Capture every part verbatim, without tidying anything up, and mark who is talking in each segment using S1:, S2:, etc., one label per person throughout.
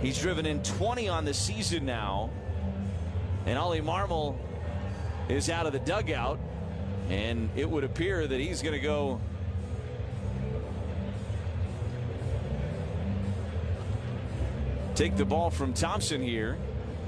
S1: He's driven in twenty on the season now. And Ollie Marmol is out of the dugout. And it would appear that he's going to go take the ball from Thompson here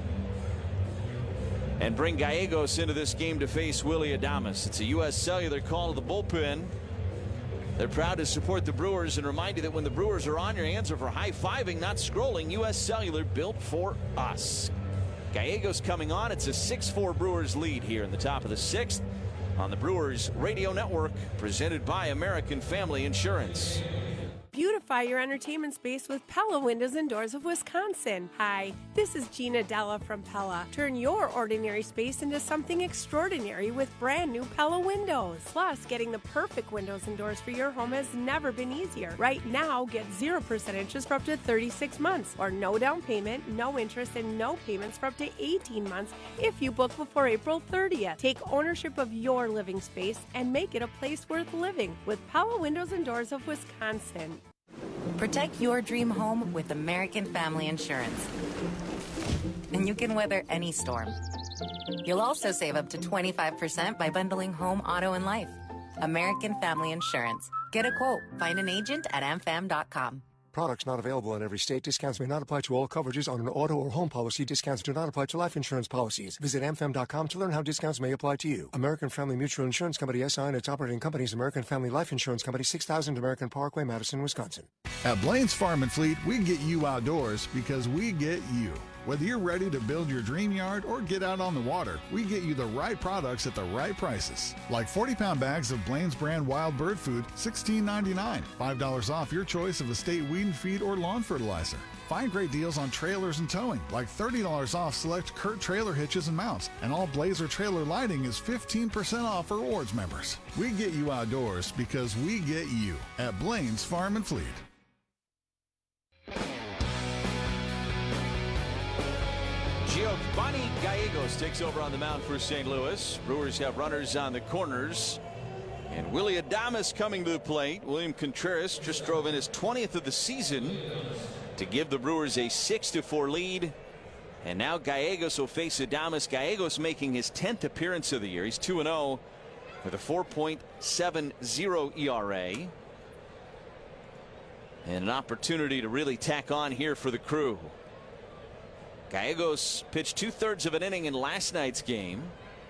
S1: and bring Gallegos into this game to face Willy Adames. It's a U S Cellular call to the bullpen. They're proud to support the Brewers and remind you that when the Brewers are on, your hands are for high-fiving, not scrolling. U S Cellular, built for us. Gallegos coming on. It's a six four Brewers lead here in the top of the sixth on the Brewers Radio Network, presented by American Family Insurance.
S2: Beautify your entertainment space with Pella Windows and Doors of Wisconsin. Hi, this is Gina Della from Pella. Turn your ordinary space into something extraordinary with brand new Pella windows. Plus, getting the perfect windows and doors for your home has never been easier. Right now, get zero percent interest for up to thirty-six months, or no down payment, no interest, and no payments for up to eighteen months if you book before April thirtieth. Take ownership of your living space and make it a place worth living with Pella Windows and Doors of Wisconsin.
S3: Protect your dream home with American Family Insurance. And you can weather any storm. You'll also save up to twenty-five percent by bundling home, auto, and life. American Family Insurance. Get a quote. Find an agent at am fam dot com.
S4: Products not available in every state. Discounts may not apply to all coverages on an auto or home policy. Discounts do not apply to life insurance policies. Visit am fam dot com to learn how discounts may apply to you. American Family Mutual Insurance Company, S I and its operating companies, American Family Life Insurance Company, six thousand American Parkway, Madison, Wisconsin.
S5: At Blaine's Farm and Fleet, we get you outdoors because we get you. Whether you're ready to build your dream yard or get out on the water, we get you the right products at the right prices. Like forty pound bags of Blaine's brand wild bird food, sixteen ninety-nine. five dollars off your choice of estate weed and feed or lawn fertilizer. Find great deals on trailers and towing, like thirty dollars off select Kurt trailer hitches and mounts. And all Blazer trailer lighting is fifteen percent off for rewards members. We get you outdoors because we get you at Blaine's Farm and Fleet.
S1: Giovanni Gallegos takes over on the mound for Saint Louis. Brewers have runners on the corners. And Willy Adames coming to the plate. William Contreras just drove in his twentieth of the season to give the Brewers a six to four lead. And now Gallegos will face Adames. Gallegos making his tenth appearance of the year. He's two and oh with a four point seven oh E R A. And an opportunity to really tack on here for the Crew. Gallegos pitched two-thirds of an inning in last night's game.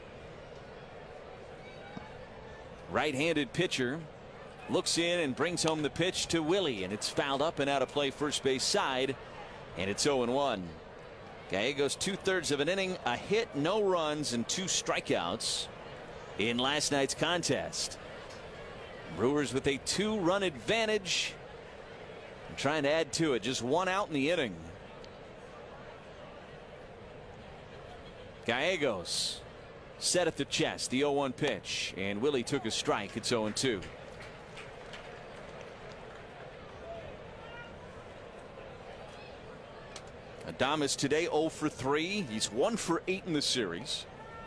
S1: Right-handed pitcher looks in and brings home the pitch to Willie, and it's fouled up and out of play first base side, and it's oh and one. Gallegos two-thirds of an inning, a hit, no runs, and two strikeouts in last night's contest. Brewers with a two-run advantage, trying to add to it. Just one out in the inning. Gallegos set at the chest, the oh one pitch, and Willie took a strike. It's oh and two. Adames today oh for three. He's one for eight in the series.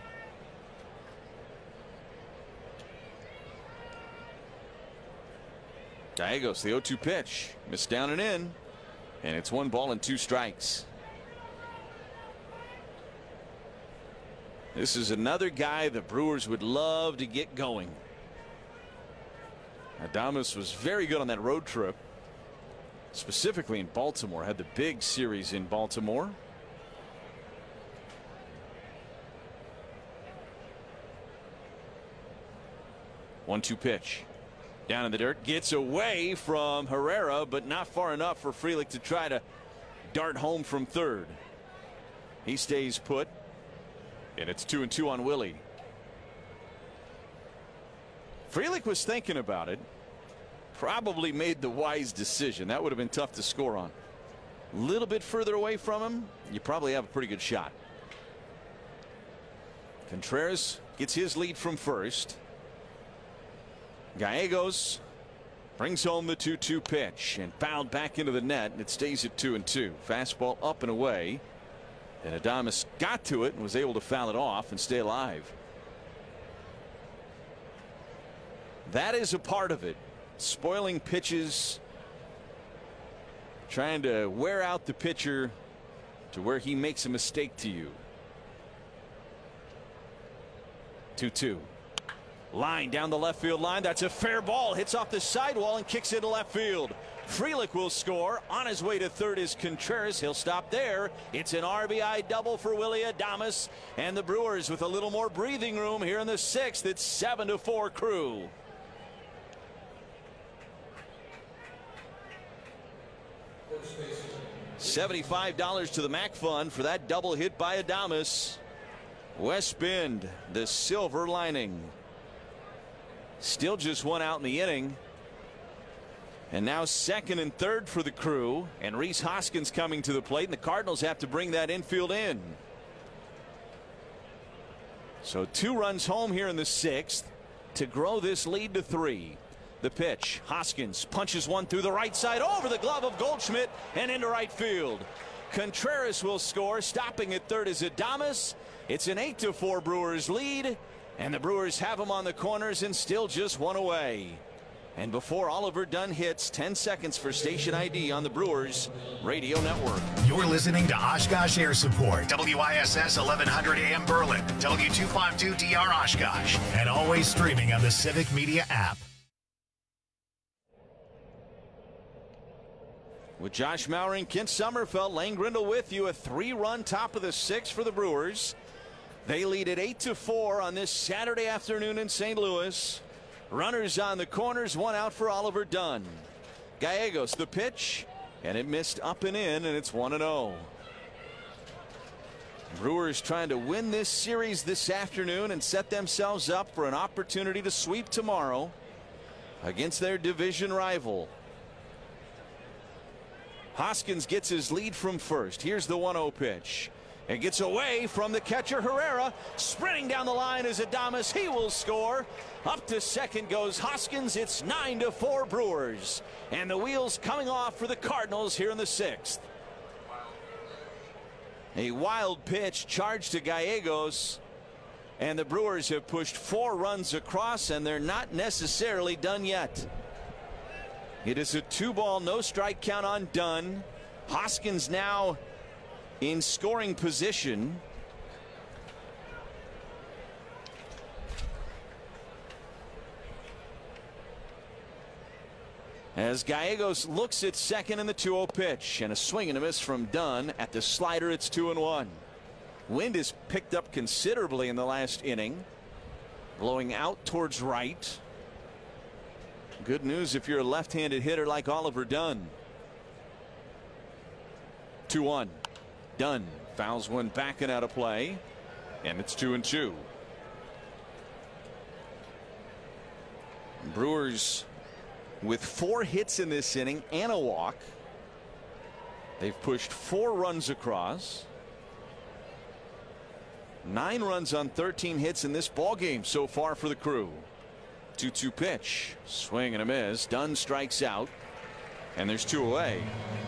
S1: Gallegos, the oh two pitch, missed down and in, and it's one ball and two strikes. This is another guy the Brewers would love to get going. Adames was very good on that road trip, specifically in Baltimore. Had the big series in Baltimore. one two pitch. Down in the dirt. Gets away from Herrera, but not far enough for Frelick to try to dart home from third. He stays put. And it's two and two on Willie. Frelick was thinking about it. Probably made the wise decision. That would have been tough to score on. A little bit further away from him, you probably have a pretty good shot. Contreras gets his lead from first. Gallegos brings home the two two pitch and fouled back into the net, and it stays at two and two. Fastball up and away. And Adames got to it and was able to foul it off and stay alive. That is a part of it. Spoiling pitches, trying to wear out the pitcher to where he makes a mistake to you. two two. Line down the left field line. That's a fair ball. Hits off the sidewall and kicks into left field. Frelick will score. On his way to third is Contreras. He'll stop there. It's an R B I double for Willy Adames. And the Brewers with a little more breathing room here in the sixth. It's seven to four Crew. seventy-five dollars to the Mac Fund for that double hit by Adames. West Bend, the silver lining. Still just one out in the inning. And now second and third for the Crew. And Rhys Hoskins coming to the plate. And the Cardinals have to bring that infield in. So two runs home here in the sixth to grow this lead to three. The pitch. Hoskins punches one through the right side over the glove of Goldschmidt and into right field. Contreras will score. Stopping at third is Adames. It's an eight to four Brewers lead. And the Brewers have them on the corners and still just one away. And before Oliver Dunn hits, ten seconds for station I D on the Brewers Radio Network.
S6: You're listening to Oshkosh Air Support, W I S S eleven hundred A M Berlin, W two fifty-two D R Oshkosh, and always streaming on the Civic Media app.
S1: With Josh Maurer, Kent Sommerfeld, Lane Grindle with you, a three-run top of the sixth for the Brewers. They lead at eight to four on this Saturday afternoon in Saint Louis. Runners on the corners, one out for Oliver Dunn. Gallegos the pitch, and it missed up and in, and it's one and oh. Brewers trying to win this series this afternoon and set themselves up for an opportunity to sweep tomorrow against their division rival. Hoskins gets his lead from first. Here's the one oh pitch. It gets away from the catcher Herrera. Sprinting down the line is Adames. He will score. Up to second goes Hoskins. It's nine to four Brewers. And the wheels coming off for the Cardinals here in the sixth. A wild pitch charged to Gallegos. And the Brewers have pushed four runs across, and they're not necessarily done yet. It is a two ball, no strike count on Dunn. Hoskins now in scoring position. As Gallegos looks at second in the two oh pitch, and a swing and a miss from Dunn. At the slider, it's two and one. Wind has picked up considerably in the last inning, blowing out towards right. Good news if you're a left-handed hitter like Oliver Dunn. two one. Dunn fouls one back and out of play, and it's two and two. Brewers with four hits in this inning and a walk. They've pushed four runs across. Nine runs on thirteen hits in this ball game so far for the Crew. two two pitch. Swing and a miss. Dunn strikes out, and there's two away.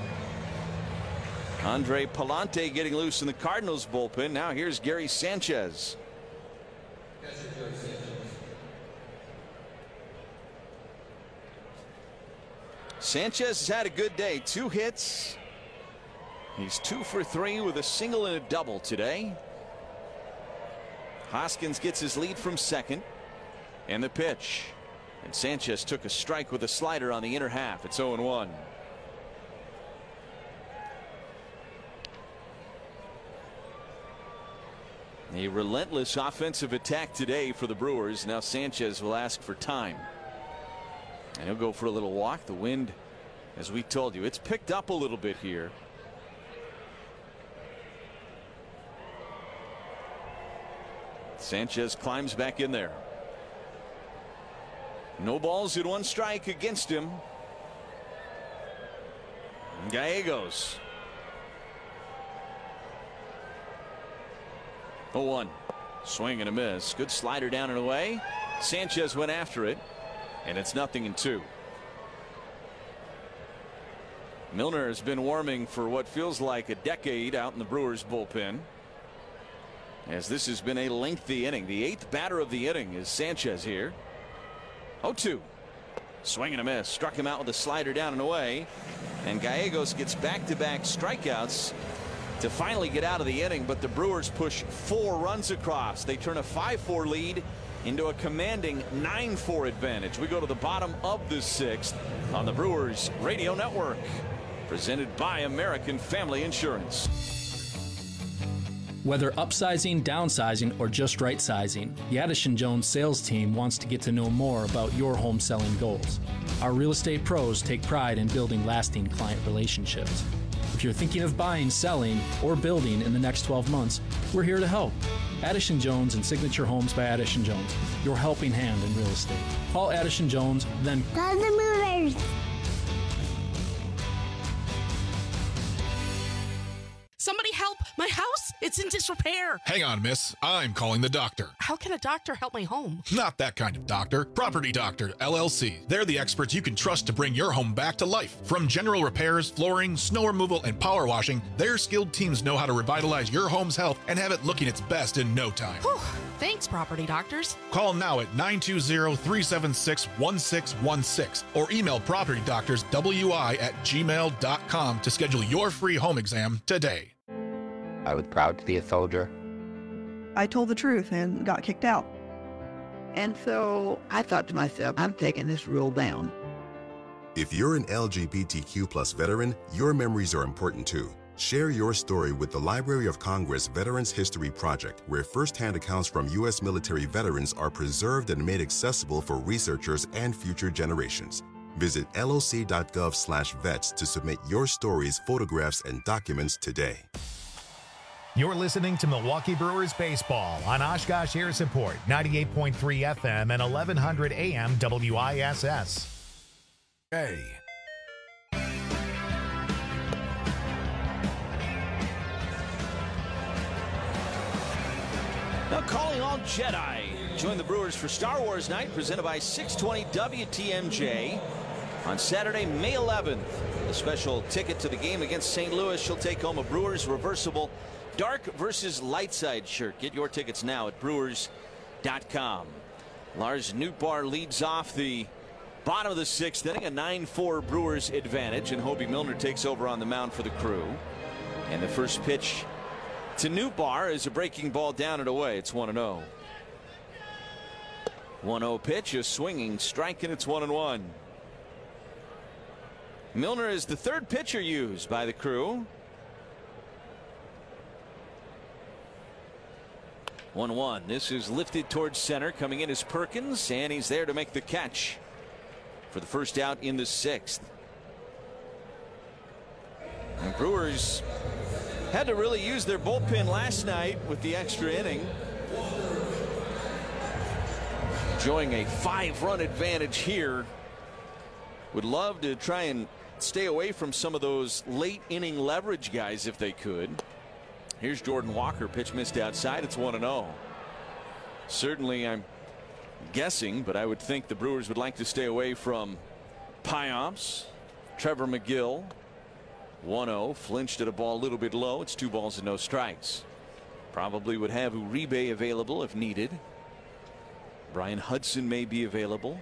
S1: Andre Palante getting loose in the Cardinals bullpen. Now here's Gary Sanchez. Sanchez has had a good day. Two hits. He's two for three with a single and a double today. Hoskins gets his lead from second. And the pitch. And Sanchez took a strike with a slider on the inner half. It's oh and one. A relentless offensive attack today for the Brewers. Now Sanchez will ask for time. And he'll go for a little walk. The wind, as we told you, it's picked up a little bit here. Sanchez climbs back in there. No balls in one strike against him. Gallegos. oh one. Swing and a miss. Good slider down and away. Sanchez went after it, and it's nothing in two. Milner has been warming for what feels like a decade out in the Brewers bullpen, as this has been a lengthy inning. The eighth batter of the inning is Sanchez here. oh two. Swing and a miss. Struck him out with a slider down and away. And Gallegos gets back-to-back strikeouts to finally get out of the inning, but the Brewers push four runs across. They turn a five four lead into a commanding nine four advantage. We go to the bottom of the sixth on the Brewers Radio Network, presented by American Family Insurance.
S7: Whether upsizing, downsizing, or just right sizing, the Addison Jones sales team wants to get to know more about your home selling goals. Our real estate pros take pride in building lasting client relationships. If you're thinking of buying, selling, or building in the next twelve months, we're here to help. Addison Jones and Signature Homes by Addison Jones, your helping hand in real estate. Call Addison Jones, then
S8: call the movers.
S9: Somebody help! My house, it's in disrepair.
S10: Hang on, miss. I'm calling the doctor.
S9: How can a doctor help my home?
S10: Not that kind of doctor. Property Doctor, L L C. They're the experts you can trust to bring your home back to life. From general repairs, flooring, snow removal, and power washing, their skilled teams know how to revitalize your home's health and have it looking its best in no time.
S9: Whew. Thanks, Property Doctors.
S10: Call now at nine two zero, three seven six, one six one six or email Property Doctors W I at gmail dot com to schedule your free home exam today.
S11: I was proud to be a soldier.
S12: I told the truth and got kicked out.
S13: And so I thought to myself, I'm taking this rule down.
S14: If you're an L G B T Q plus veteran, your memories are important too. Share your story with the Library of Congress Veterans History Project, where firsthand accounts from U S military veterans are preserved and made accessible for researchers and future generations. Visit L O C dot gov slash vets to submit your stories, photographs, and documents today.
S6: You're listening to Milwaukee Brewers Baseball on Oshkosh Air Support, ninety-eight point three F M and eleven hundred A M W I S S.
S5: Hey.
S1: Now calling all Jedi. Join the Brewers for Star Wars Night, presented by six twenty W T M J on Saturday, May eleventh. A special ticket to the game against Saint Louis. She'll take home a Brewers reversible dark versus light side shirt. Get your tickets now at brewers dot com. Lars Nootbaar leads off the bottom of the sixth inning, a nine four Brewers advantage, and Hobie Milner takes over on the mound for the Crew. And the first pitch to Nootbaar is a breaking ball down and away. It's one and oh. one oh pitch, a swinging strike, and it's one and one. Milner is the third pitcher used by the Crew. one one. This is lifted towards center. Coming in is Perkins, and he's there to make the catch for the first out in the sixth. And Brewers had to really use their bullpen last night with the extra inning. Enjoying a five-run advantage here. Would love to try and stay away from some of those late inning leverage guys if they could. Here's Jordan Walker. Pitch missed outside. It's one and oh. Certainly, I'm guessing, but I would think the Brewers would like to stay away from Payamps, Trevor McGill. one oh. Flinched at a ball a little bit low. It's two balls and no strikes. Probably would have Uribe available if needed. Brian Hudson may be available.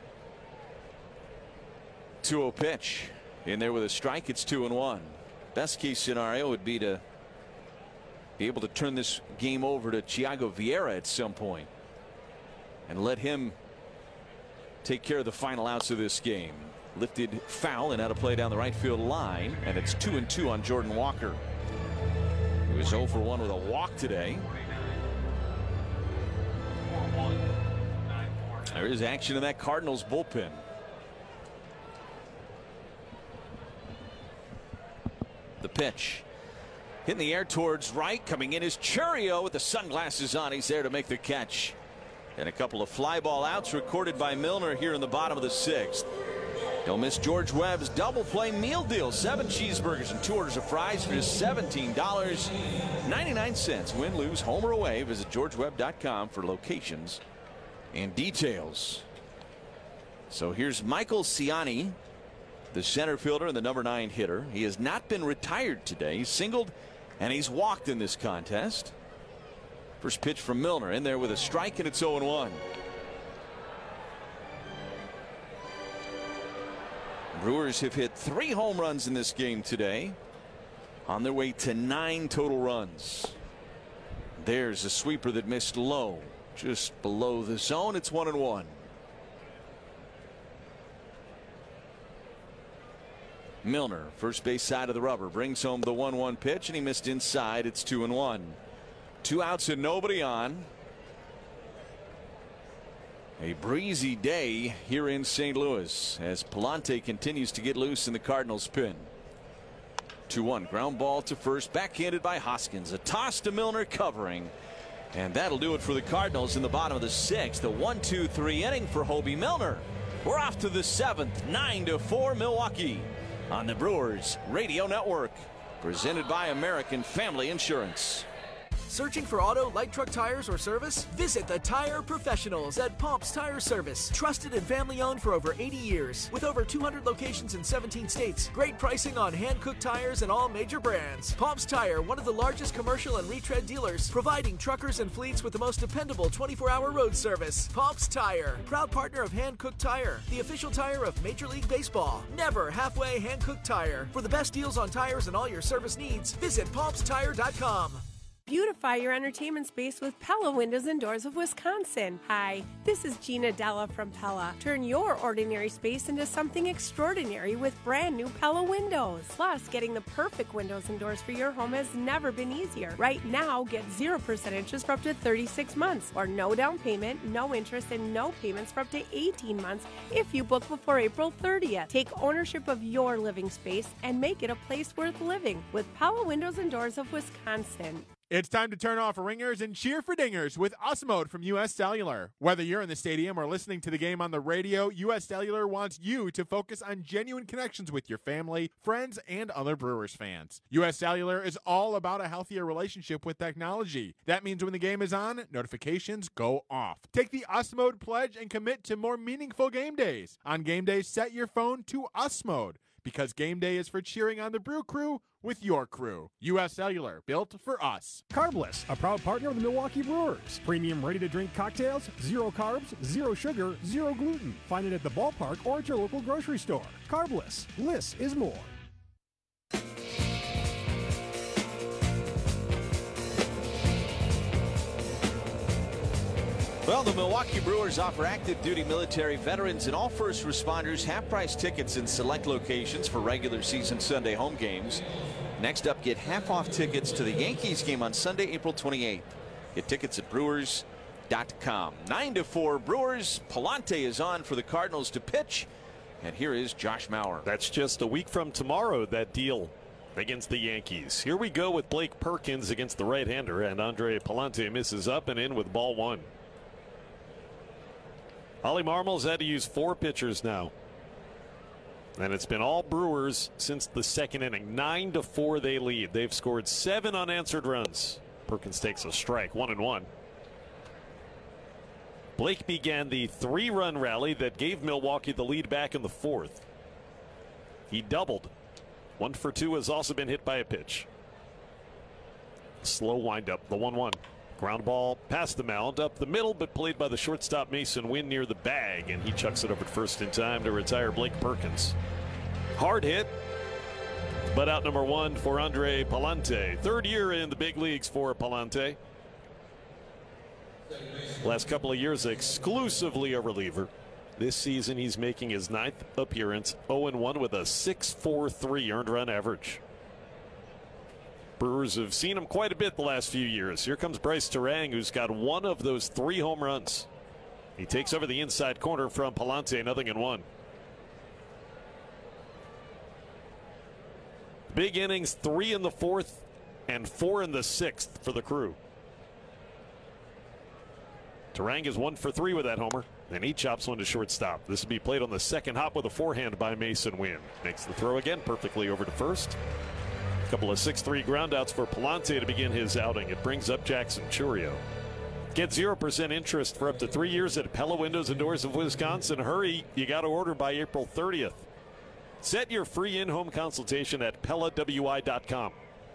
S1: two oh pitch. In there with a strike. It's two and one. Best case scenario would be to be able to turn this game over to Thiago Vieira at some point and let him take care of the final outs of this game. Lifted foul and out of play down the right field line, and it's two and two on Jordan Walker. He was oh for one with a walk today. There is action in that Cardinals bullpen. The pitch. Hitting the air towards right. Coming in is Chourio with the sunglasses on. He's there to make the catch. And a couple of fly ball outs recorded by Milner here in the bottom of the sixth. Don't miss George Webb's double play meal deal. Seven cheeseburgers and two orders of fries for just seventeen dollars and ninety-nine cents. Win, lose, home or away. Visit george webb dot com for locations and details. So here's Michael Ciani, the center fielder and the number nine hitter. He has not been retired today. He's singled and he's walked in this contest. First pitch from Milner, in there with a strike, and it's oh and one. Brewers have hit three home runs in this game today. on their way to nine total runs. There's a sweeper that missed low, just below the zone. It's one and one. Milner, first base side of the rubber, brings home the one one pitch, and he missed inside. It's two and one. Two outs and nobody on. A breezy day here in Saint Louis as Pallante continues to get loose in the Cardinals' pen. two one, ground ball to first, backhanded by Hoskins. A toss to Milner, covering. And that'll do it for the Cardinals in the bottom of the sixth. The one two three inning for Hobie Milner. We're off to the seventh, nine to four Milwaukee on the Brewers Radio Network. Presented by American Family Insurance.
S8: Searching for auto, light truck tires, or service? Visit the Tire Professionals at Pomp's Tire Service. Trusted and family owned for over eighty years. With over two hundred locations in seventeen states. Great pricing on hand-cooked tires and all major brands. Pomp's Tire, one of the largest commercial and retread dealers, providing truckers and fleets with the most dependable twenty-four hour road service. Pomp's Tire, proud partner of Hand Cooked Tire, the official tire of Major League Baseball. Never halfway hand-cooked tire. For the best deals on tires and all your service needs, visit pomps tire dot com.
S2: Beautify your entertainment space with Pella Windows and Doors of Wisconsin. Hi, this is Gina Della from Pella. Turn your ordinary space into something extraordinary with brand new Pella windows. Plus, getting the perfect windows and doors for your home has never been easier. Right now, get zero percent interest for up to thirty-six months, or no down payment, no interest, and no payments for up to eighteen months if you book before April thirtieth. Take ownership of your living space and make it a place worth living with Pella Windows and Doors of Wisconsin.
S15: It's time to turn off ringers and cheer for dingers with US Mode from U S Cellular. Whether you're in the stadium or listening to the game on the radio, U S Cellular wants you to focus on genuine connections with your family, friends, and other Brewers fans. U S Cellular is all about a healthier relationship with technology. That means when the game is on, notifications go off. Take the US Mode pledge and commit to more meaningful game days. On game days, set your phone to US Mode, because game day is for cheering on the Brew Crew with your crew. U S Cellular, built for us.
S16: Carbless, a proud partner of the Milwaukee Brewers. Premium ready-to-drink cocktails, zero carbs, zero sugar, zero gluten. Find it at the ballpark or at your local grocery store. Carbless, less is more.
S1: Well, the Milwaukee Brewers offer active duty military veterans and all first responders half-price tickets in select locations for regular season Sunday home games. Next up, get half-off tickets to the Yankees game on Sunday, April twenty-eighth. Get tickets at brewers dot com. nine to four Brewers. Pallante is on for the Cardinals to pitch. And here is Josh Mauer.
S17: That's just a week from tomorrow, that deal against the Yankees. Here we go with Blake Perkins against the right-hander, and Andre Pallante misses up and in with ball one. Ollie Marmol's had to use four pitchers now. And it's been all Brewers since the second inning. Nine to four they lead. They've scored seven unanswered runs. Perkins takes a strike, one and one. Blake began the three-run rally that gave Milwaukee the lead back in the fourth. He doubled. One for two has also been hit by a pitch. Slow windup, the one one. Ground ball past the mound, up the middle, but played by the shortstop Mason Wynn near the bag, and he chucks it over to first in time to retire Blake Perkins. Hard hit, but out number one for Andre Pallante. Third year in the big leagues for Pallante. Last couple of years exclusively a reliever. This season he's making his ninth appearance, oh and one with a six point four three earned run average. Brewers have seen him quite a bit the last few years. Here comes Bryce Turang, who's got one of those three home runs. He takes over the inside corner from Pallante, nothing in one. Big innings, three in the fourth and four in the sixth for the Crew. Turang is one for three with that homer, and he chops one to shortstop. This will be played on the second hop with a forehand by Mason Wynn. Makes the throw again perfectly over to first. Couple of six three groundouts for Pallante to begin his outing. It brings up Jackson Chourio. Get zero percent interest for up to three years at Pella Windows and Doors of Wisconsin. Hurry, you got to order by April thirtieth. Set your free in-home consultation at Pella W I dot com.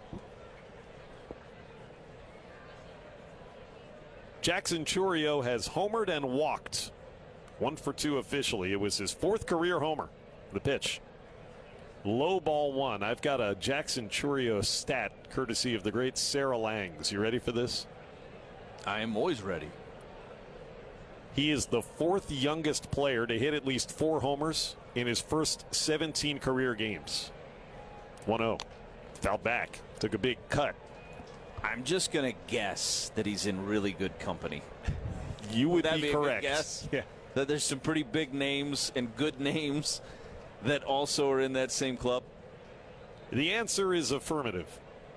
S17: Jackson Chourio has homered and walked. One for two officially. It was his fourth career homer. The pitch. Low ball one. I've got a Jackson Chourio stat courtesy of the great Sarah Langs. You ready for this?
S1: I am always ready.
S17: He is the fourth youngest player to hit at least four homers in his first seventeen career games. one oh. Fouled back. Took a big cut.
S1: I'm just going to guess that he's in really good company.
S17: You would,
S1: would that
S17: be,
S1: be
S17: correct.
S1: A good guess?
S17: Yeah.
S1: That there's some pretty big names and good names that also are in that same club?
S17: The answer is affirmative.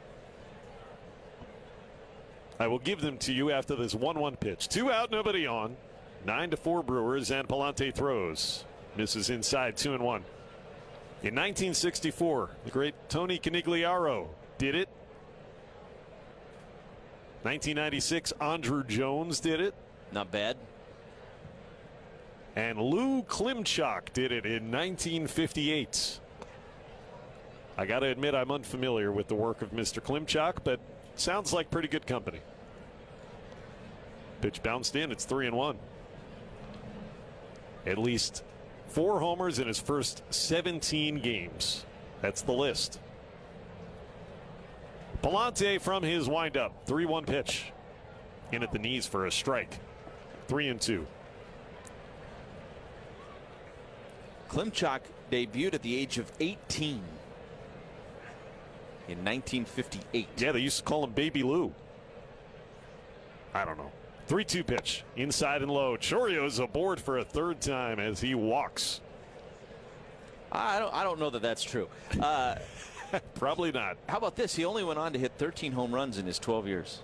S17: I will give them to you after this one one pitch. Two out, nobody on. Nine to four Brewers, and Palante throws. Misses inside, two and one. In nineteen sixty-four, the great Tony Canigliaro did it. nineteen ninety-six, Andrew Jones did it.
S1: Not bad.
S17: And Lou Klimchak did it in nineteen fifty-eight. I got to admit I'm unfamiliar with the work of Mister Klimchak, but sounds like pretty good company. Pitch bounced in. It's three and one. At least four homers in his first seventeen games. That's the list. Palante from his windup. three one pitch. In at the knees for a strike. Three and two.
S1: Klimchak debuted at the age of eighteen in nineteen fifty-eight.
S17: Yeah, they used to call him Baby Lou. I don't know. three two pitch. Inside and low. Chourio's aboard for a third time as he walks.
S1: I don't, I don't know that that's true. Uh,
S17: Probably not.
S1: How about this? He only went on to hit thirteen home runs in his twelve years.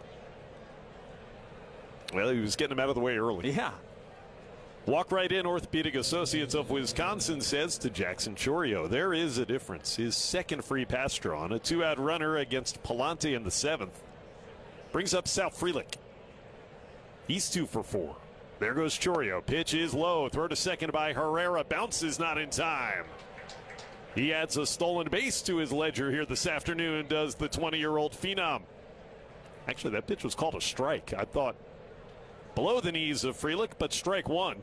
S17: Well, he was getting them out of the way early.
S1: Yeah.
S17: Walk right in, Orthopedic Associates of Wisconsin says to Jackson Chourio. There is a difference. His second free pass drawn, a two-out runner against Palante in the seventh. Brings up Sal Frelick. He's two for four. There goes Chourio. Pitch is low. Throw to second by Herrera. Bounces not in time. He adds a stolen base to his ledger here this afternoon, does the twenty-year-old phenom. Actually, that pitch was called a strike. I thought below the knees of Frelick, but strike one.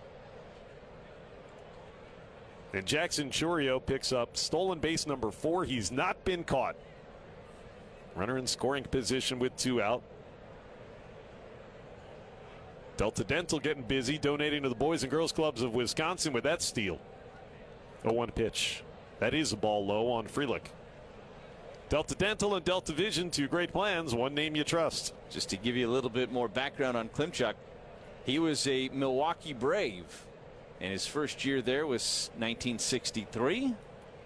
S17: And Jackson Chourio picks up stolen base number four. He's not been caught. Runner in scoring position with two out. Delta Dental getting busy, donating to the Boys and Girls Clubs of Wisconsin with that steal. oh one pitch. That is a ball low on Frelick. Delta Dental and Delta Vision, two great plans, one name you trust.
S1: Just to give you a little bit more background on Klimchak, he was a Milwaukee Brave, and his first year there was nineteen sixty-three.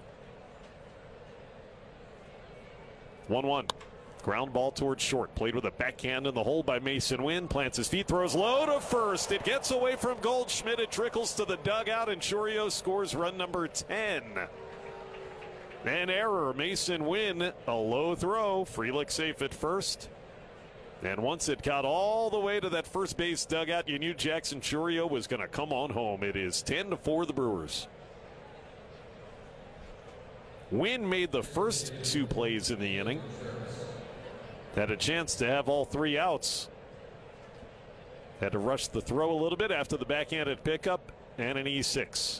S17: one one. Ground ball towards short. Played with a backhand in the hole by Mason Wynn. Plants his feet, throws low to first. It gets away from Goldschmidt. It trickles to the dugout, and Chourio scores run number ten. An error. Mason Wynn, a low throw. Frelick safe at first. And once it got all the way to that first base dugout, you knew Jackson Chourio was going to come on home. It is ten to four the Brewers. Wynn made the first two plays in the inning. Had a chance to have all three outs. Had to rush the throw a little bit after the backhanded pickup and an E six.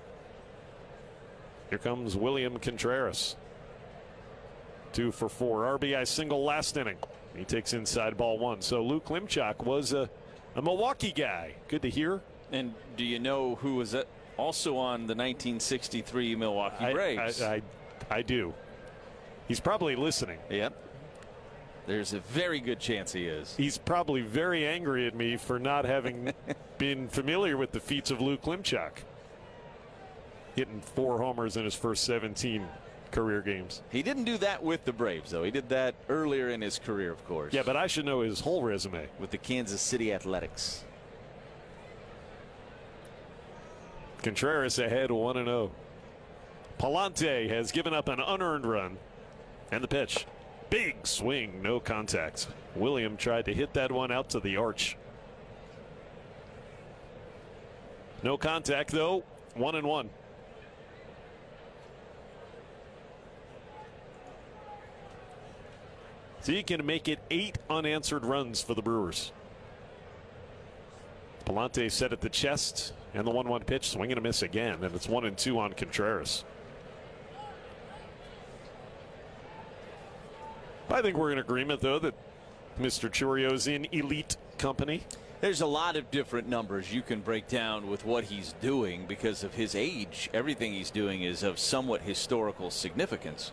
S17: Here comes William Contreras. Two for four. R B I single last inning. He takes inside ball one. So Lou Klimchak was a, a Milwaukee guy. Good to hear.
S1: And do you know who was also on the nineteen sixty-three Milwaukee
S17: I,
S1: Braves?
S17: I, I, I do. He's probably listening.
S1: Yep. There's a very good chance he is.
S17: He's probably very angry at me for not having been familiar with the feats of Lou Klimchak. Hitting four homers in his first seventeen career games.
S1: He didn't do that with the Braves, though. He did that earlier in his career, of course.
S17: Yeah, but I should know his whole resume.
S1: With the Kansas City Athletics.
S17: Contreras ahead one and oh. Palante has given up an unearned run. And the pitch. Big swing, no contact. William tried to hit that one out to the arch. No contact, though. One and one. So you can make it eight unanswered runs for the Brewers. Palante set at the chest, and the one one pitch, swing and a miss again, and it's one and two on Contreras. I think we're in agreement, though, that Mister Churio's in elite company.
S1: There's a lot of different numbers you can break down with what he's doing because of his age. Everything he's doing is of somewhat historical significance.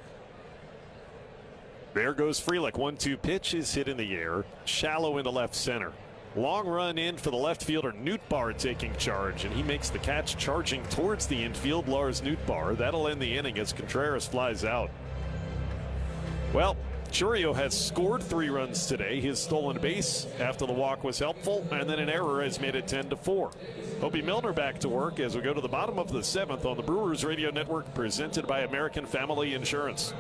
S17: There goes Frelick. one two pitch is hit in the air. Shallow into left center. Long run in for the left fielder, Nootbaar taking charge, and he makes the catch charging towards the infield. Lars Nootbaar. That'll end the inning as Contreras flies out. Well, Churio has scored three runs today. His stolen base after the walk was helpful, and then an error has made it ten to four. Hobie Milner back to work as we go to the bottom of the seventh on the Brewers Radio Network, presented by American Family Insurance.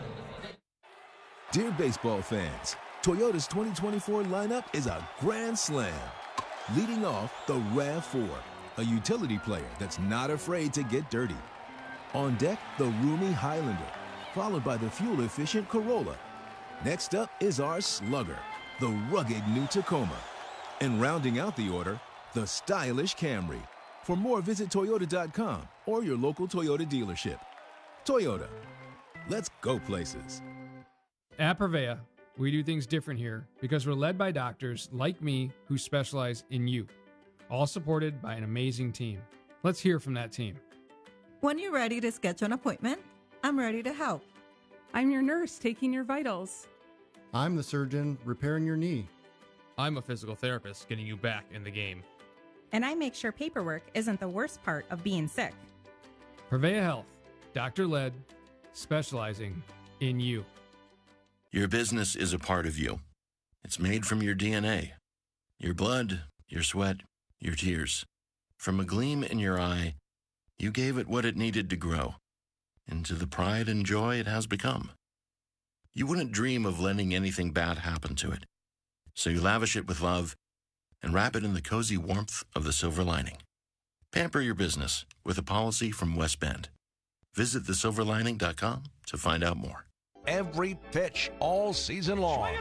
S18: Dear baseball fans, Toyota's twenty twenty-four lineup is a grand slam. Leading off, the RAV four, a utility player that's not afraid to get dirty. On deck, the roomy Highlander, followed by the fuel-efficient Corolla. Next up is our slugger, the rugged new Tacoma. And rounding out the order, the stylish Camry. For more, visit Toyota dot com or your local Toyota dealership. Toyota, let's go places.
S19: At Prevea, we do things different here because we're led by doctors like me who specialize in you, all supported by an amazing team. Let's hear from that team.
S20: When you're ready to schedule an appointment, I'm ready to help.
S21: I'm your nurse taking your vitals.
S22: I'm the surgeon repairing your knee.
S23: I'm a physical therapist getting you back in the game.
S24: And I make sure paperwork isn't the worst part of being sick.
S19: Prevea Health, doctor-led, specializing in you.
S25: Your business is a part of you. It's made from your D N A, your blood, your sweat, your tears. From a gleam in your eye, you gave it what it needed to grow, into the pride and joy it has become. You wouldn't dream of letting anything bad happen to it, so you lavish it with love and wrap it in the cozy warmth of the silver lining. Pamper your business with a policy from West Bend. Visit the silver lining dot com to find out more.
S26: Every pitch all season long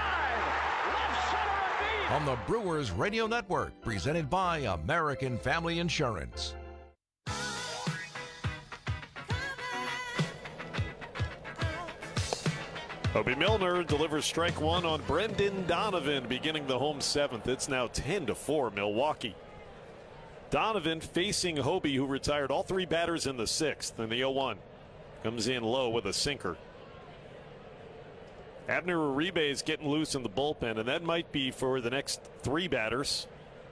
S26: on the Brewers Radio Network, presented by American Family Insurance.
S17: Hobie Milner delivers strike one on Brendan Donovan, beginning the home seventh. It's now ten to four Milwaukee. Donovan facing Hobie, who retired all three batters in the sixth, and the oh one comes in low with a sinker. Abner Uribe is getting loose in the bullpen, and that might be for the next three batters.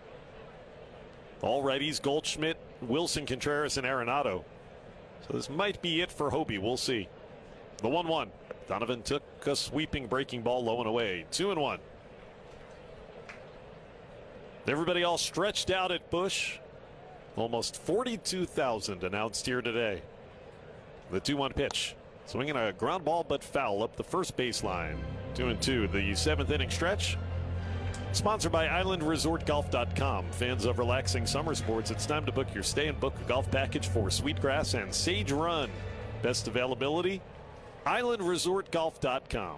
S17: All righties, Goldschmidt, Wilson Contreras, and Arenado. So this might be it for Hobie. We'll see. The one one. Donovan took a sweeping breaking ball low and away. Two and one. Everybody all stretched out at Busch. Almost forty-two thousand announced here today. The two one pitch. Swinging a ground ball but foul up the first baseline. Two and two. The seventh inning stretch. Sponsored by Island Resort Golf dot com. Fans of relaxing summer sports, it's time to book your stay and book a golf package for Sweetgrass and Sage Run. Best availability, Island Resort Golf dot com.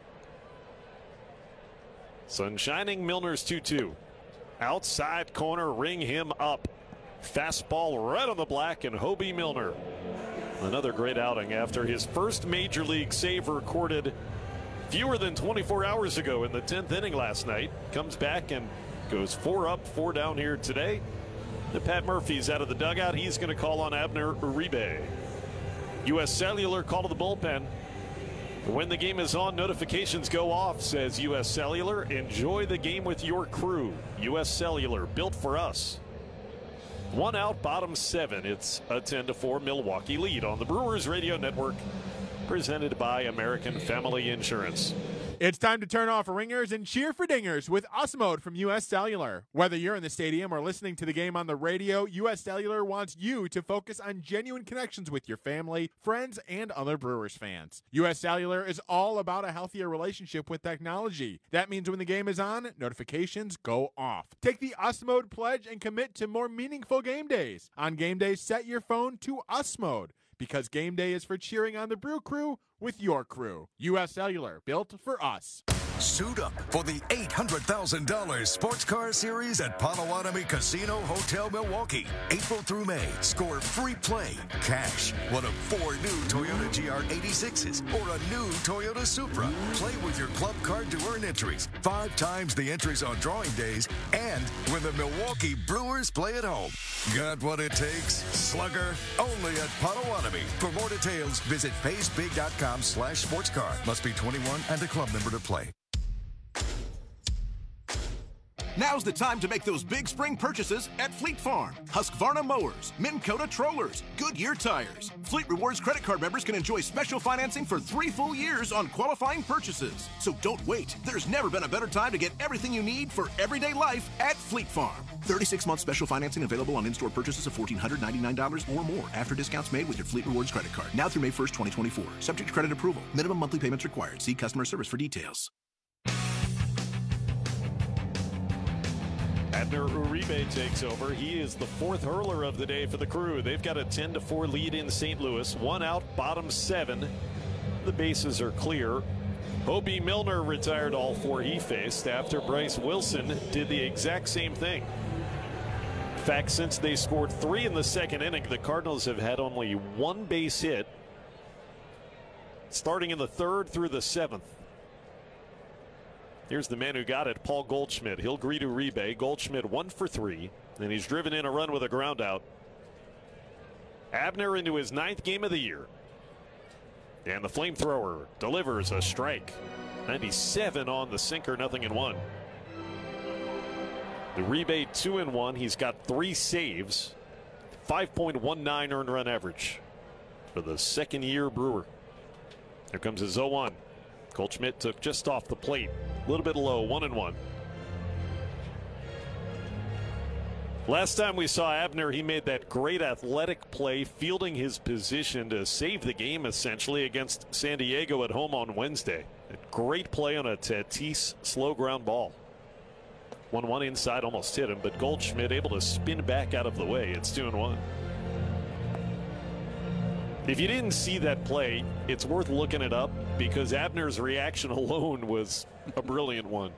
S17: Sun shining, Milner's two two. Outside corner, ring him up. Fastball right on the black, and Hobie Milner. Another great outing after his first major league save recorded fewer than twenty-four hours ago in the tenth inning last night. Comes back and goes four up, four down here today. And Pat Murphy's out of the dugout. He's going to call on Abner Uribe. U S Cellular call to the bullpen. When the game is on, notifications go off, says U S Cellular. Enjoy the game with your crew. U S Cellular, built for us. One out, bottom seven. It's a ten to four Milwaukee lead on the Brewers Radio Network, presented by American Family Insurance.
S15: It's time to turn off ringers and cheer for dingers with Us Mode from U S Cellular. Whether you're in the stadium or listening to the game on the radio, U S Cellular wants you to focus on genuine connections with your family, friends, and other Brewers fans. U S Cellular is all about a healthier relationship with technology. That means when the game is on, notifications go off. Take the Us Mode pledge and commit to more meaningful game days. On game days, set your phone to Us Mode, because game day is for cheering on the Brew Crew with your crew. U S Cellular, built for us.
S3: Suit up for the eight hundred thousand dollars Sports Car Series at Potawatomi Casino Hotel Milwaukee. April through May, score free play, cash, one of four new Toyota G R eighty-sixes, or a new Toyota Supra. Play with your club card to earn entries, five times the entries on drawing days, and when the Milwaukee Brewers play at home. Got what it takes? Slugger, only at Potawatomi. For more details, visit paysbig.com slash sportscar. Must be twenty-one and a club member to play.
S4: Now's the time to make those big spring purchases at Fleet Farm. Husqvarna mowers, Minn Kota trollers, Goodyear tires. Fleet Rewards credit card members can enjoy special financing for three full years on qualifying purchases. So don't wait. There's never been a better time to get everything you need for everyday life at Fleet Farm. thirty-six month special financing available on in-store purchases of one thousand four hundred ninety-nine dollars or more after discounts made with your Fleet Rewards credit card. Now through May first, twenty twenty-four. Subject to credit approval. Minimum monthly payments required. See customer service for details.
S17: Abner Uribe takes over. He is the fourth hurler of the day for the Crew. They've got a ten to four lead in Saint Louis. One out, bottom seven. The bases are clear. Hobie Milner retired all four he faced after Bryce Wilson did the exact same thing. In fact, since they scored three in the second inning, the Cardinals have had only one base hit, starting in the third through the seventh. Here's the man who got it, Paul Goldschmidt. He'll greet Uribe. Goldschmidt one for three, and he's driven in a run with a ground out. Abner into his ninth game of the year. And the flamethrower delivers a strike. ninety-seven on the sinker, nothing in one. Uribe two and one. He's got three saves. five point one nine earned run average for the second year Brewer. Here comes his oh one. Goldschmidt took just off the plate. A little bit low, one and one. Last time we saw Abner, he made that great athletic play, fielding his position to save the game essentially against San Diego at home on Wednesday. A great play on a Tatis slow ground ball. one one inside, almost hit him, but Goldschmidt able to spin back out of the way. It's two and one. If you didn't see that play, it's worth looking it up because Abner's reaction alone was a brilliant one.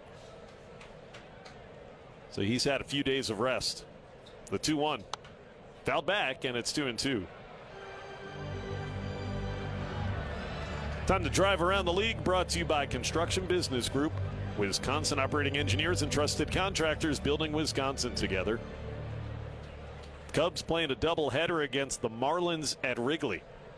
S17: So he's had a few days of rest. The two one. Fouled back, and it's two and two. Time to drive around the league, brought to you by Construction Business Group. Wisconsin operating engineers and trusted contractors building Wisconsin together. Cubs playing a doubleheader against the Marlins at Wrigley.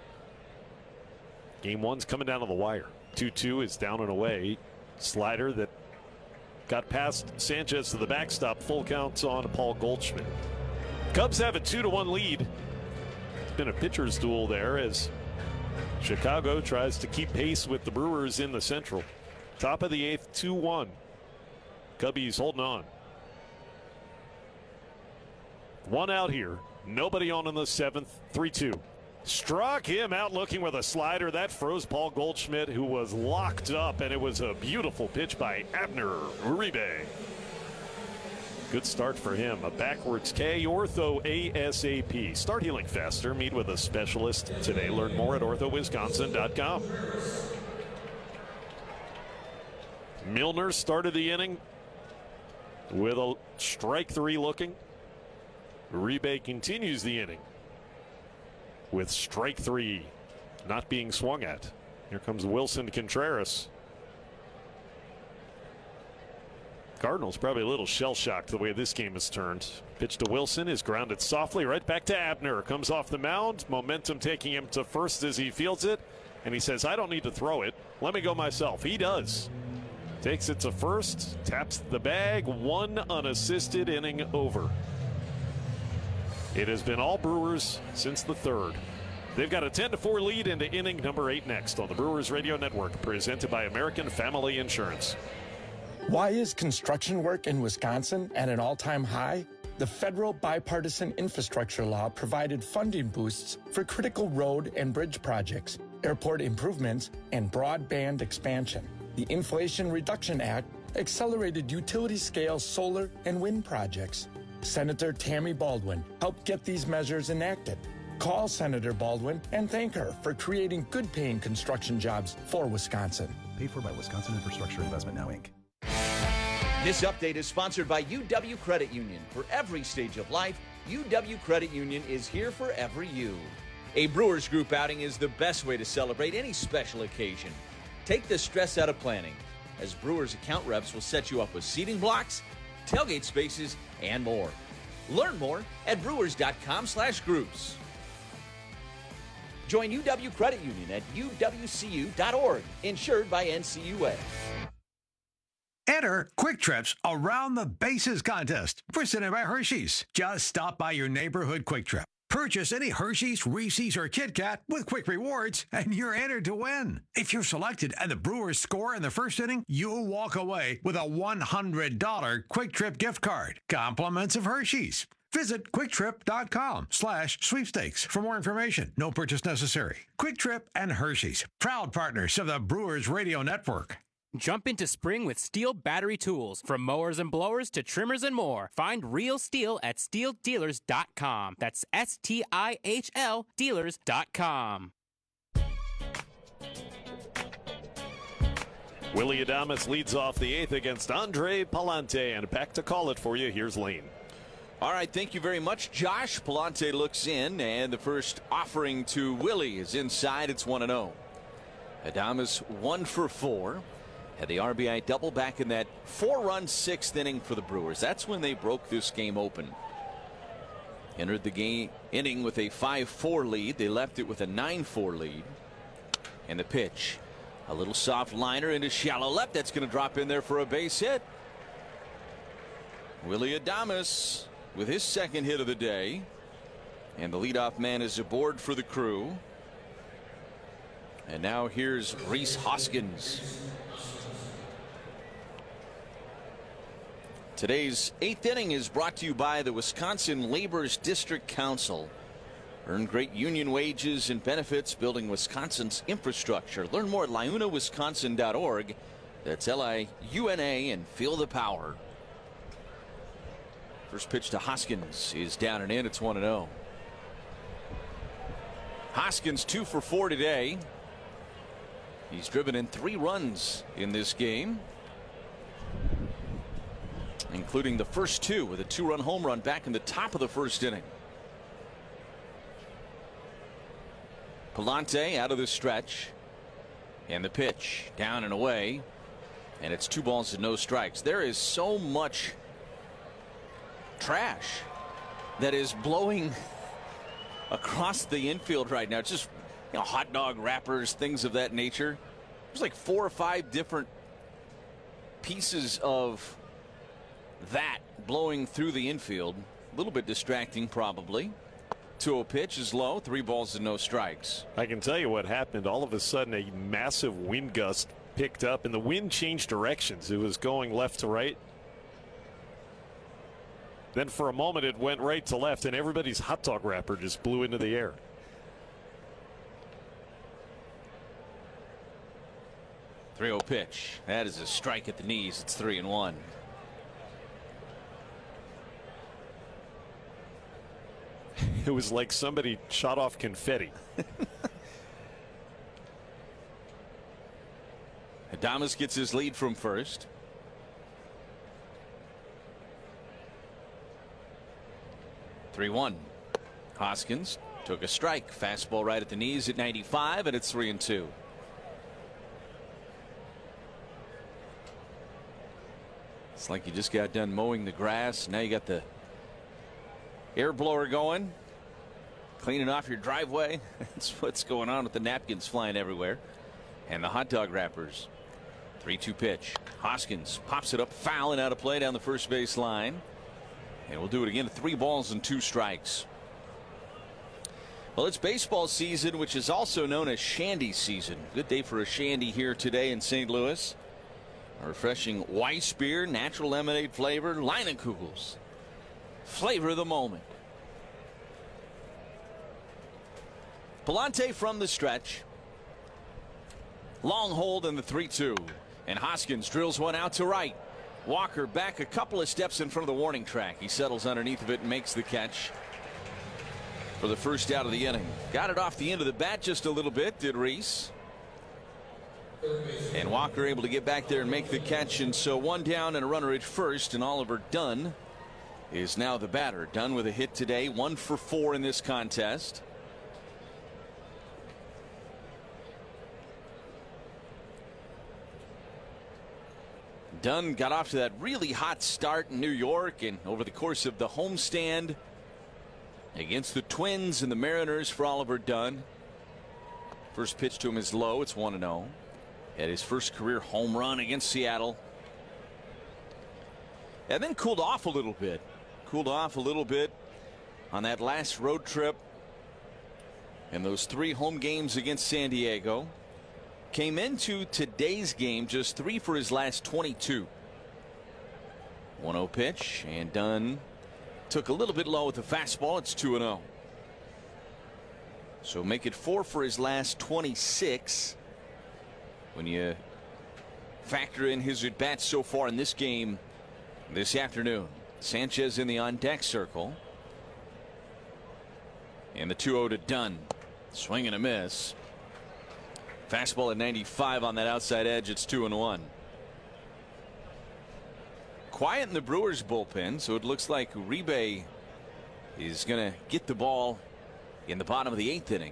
S17: Game one's coming down to the wire. two two is down and away. Slider that got past Sanchez to the backstop. Full counts on Paul Goldschmidt. Cubs have a two to one lead. It's been a pitcher's duel there as Chicago tries to keep pace with the Brewers in the Central. Top of the eighth, two one. Cubbies holding on. One out here. Nobody on in the seventh. three two. Struck him out looking with a slider. That froze Paul Goldschmidt, who was locked up, and it was a beautiful pitch by Abner Uribe. Good start for him. A backwards K. Ortho ASAP. Start healing faster. Meet with a specialist today. Learn more at ortho wisconsin dot com. Milner started the inning with a strike three looking. Uribe continues the inning with strike three not being swung at. Here comes Wilson Contreras. Cardinals probably a little shell-shocked the way this game has turned. Pitch to Wilson is grounded softly right back to Abner. Comes off the mound. Momentum taking him to first as he fields it. And he says, I don't need to throw it. Let me go myself. He does. Takes it to first. Taps the bag. One unassisted, inning over. It has been all Brewers since the third. They've got a ten to four lead into inning number eight next on the Brewers Radio Network, presented by American Family Insurance.
S7: Why is construction work in Wisconsin at an all-time high? The federal bipartisan infrastructure law provided funding boosts for critical road and bridge projects, airport improvements, and broadband expansion. The Inflation Reduction Act accelerated utility-scale solar and wind projects. Senator Tammy Baldwin helped get these measures enacted. Call Senator Baldwin and thank her for creating good-paying construction jobs for Wisconsin.
S9: Paid for by Wisconsin Infrastructure Investment Now, Incorporated.
S1: This update is sponsored by U W Credit Union. For every stage of life, U W Credit Union is here for every you. A Brewers Group outing is the best way to celebrate any special occasion. Take the stress out of planning, as Brewers account reps will set you up with seating blocks, tailgate spaces, and more. Learn more at brewers.com slash groups. Join U W Credit Union at U W C U dot org, insured by N C U A.
S10: Enter Quick Trip's Around the Bases contest, presented by Hershey's. Just stop by your neighborhood Quick Trip. Purchase any Hershey's, Reese's, or Kit Kat with Quick Rewards, and you're entered to win. If you're selected and the Brewers score in the first inning, you'll walk away with a one hundred dollars Quick Trip gift card. Compliments of Hershey's. Visit quicktrip.com slash sweepstakes for more information. No purchase necessary. Quick Trip and Hershey's, proud partners of the Brewers Radio Network.
S11: Jump into spring with Steel battery tools. From mowers and blowers to trimmers and more. Find real Steel at steel dealers dot com. That's S T I H L dealers dot com.
S17: Willy Adames leads off the eighth against Andre Pallante. And back to call it for you, here's Lane.
S1: All right, thank you very much, Josh. Pallante looks in, and the first offering to Willie is inside. It's one and oh. Adames one for four. Had the R B I double back in that four-run sixth inning for the Brewers. That's when they broke this game open. Entered the game inning with a five four lead. They left it with a nine four lead. And the pitch, a little soft liner into shallow left. That's going to drop in there for a base hit. Willy Adames with his second hit of the day. And the leadoff man is aboard for the Crew. And now here's Rhys Hoskins. Today's eighth inning is brought to you by the Wisconsin Labor's District Council. Earn great union wages and benefits, building Wisconsin's infrastructure. Learn more at liuna wisconsin dot org. That's L I U N A, and feel the power. First pitch to Hoskins is down and in. It's one and oh. Hoskins two for four today. He's driven in three runs in this game, including the first two with a two-run home run back in the top of the first inning. Pallante out of the stretch, and the pitch down and away, and it's two balls and no strikes. There is so much trash that is blowing across the infield right now. It's just, you know, hot dog wrappers, things of that nature. There's like four or five different pieces of that blowing through the infield. A little bit distracting, probably. two oh pitch is low, three balls and no strikes.
S17: I can tell you what happened. All of a sudden, a massive wind gust picked up, and the wind changed directions. It was going left to right. Then for a moment, it went right to left, and everybody's hot dog wrapper just blew into the air.
S1: three oh pitch. That is a strike at the knees. It's three and one.
S17: It was like somebody shot off confetti.
S1: Adames gets his lead from first. three one. Hoskins took a strike. Fastball right at the knees at ninety-five, and it's three and two. It's like you just got done mowing the grass. Now you got the air blower going, cleaning off your driveway. That's what's going on with the napkins flying everywhere, and the hot dog wrappers. three two pitch. Hoskins pops it up, foul and out of play down the first base line. And we'll do it again. Three balls and two strikes. Well, it's baseball season, which is also known as shandy season. Good day for a shandy here today in Saint Louis. A refreshing Weiss beer, natural lemonade flavor, Leinenkugels. Flavor of the moment. Pallante from the stretch. Long hold in the three two. And Hoskins drills one out to right. Walker back a couple of steps in front of the warning track. He settles underneath of it and makes the catch. for the first out of the inning. Got it off the end of the bat just a little bit, did Reese. And Walker able to get back there and make the catch, and so one down and a runner at first, and Oliver Dunn is now the batter. Dunn with a hit today, one for four in this contest. Dunn got off to that really hot start in New York, and over the course of the homestand against the Twins and the Mariners for Oliver Dunn. First pitch to him is low. It's one and oh. At his first career home run against Seattle. And then cooled off a little bit. Cooled off a little bit on that last road trip. And those three home games against San Diego. Came into today's game just three for his last twenty-two. one oh pitch, and Dunn took a little bit low with the fastball. It's two and oh. So make it four for his last twenty-six. When you factor in his at bats so far in this game this afternoon. Sanchez in the on deck circle. And the two oh to Dunn. Swing and a miss. Fastball at ninety-five on that outside edge. It's two and one. Quiet in the Brewers bullpen, so it looks like Uribe is going to get the ball in the bottom of the eighth inning.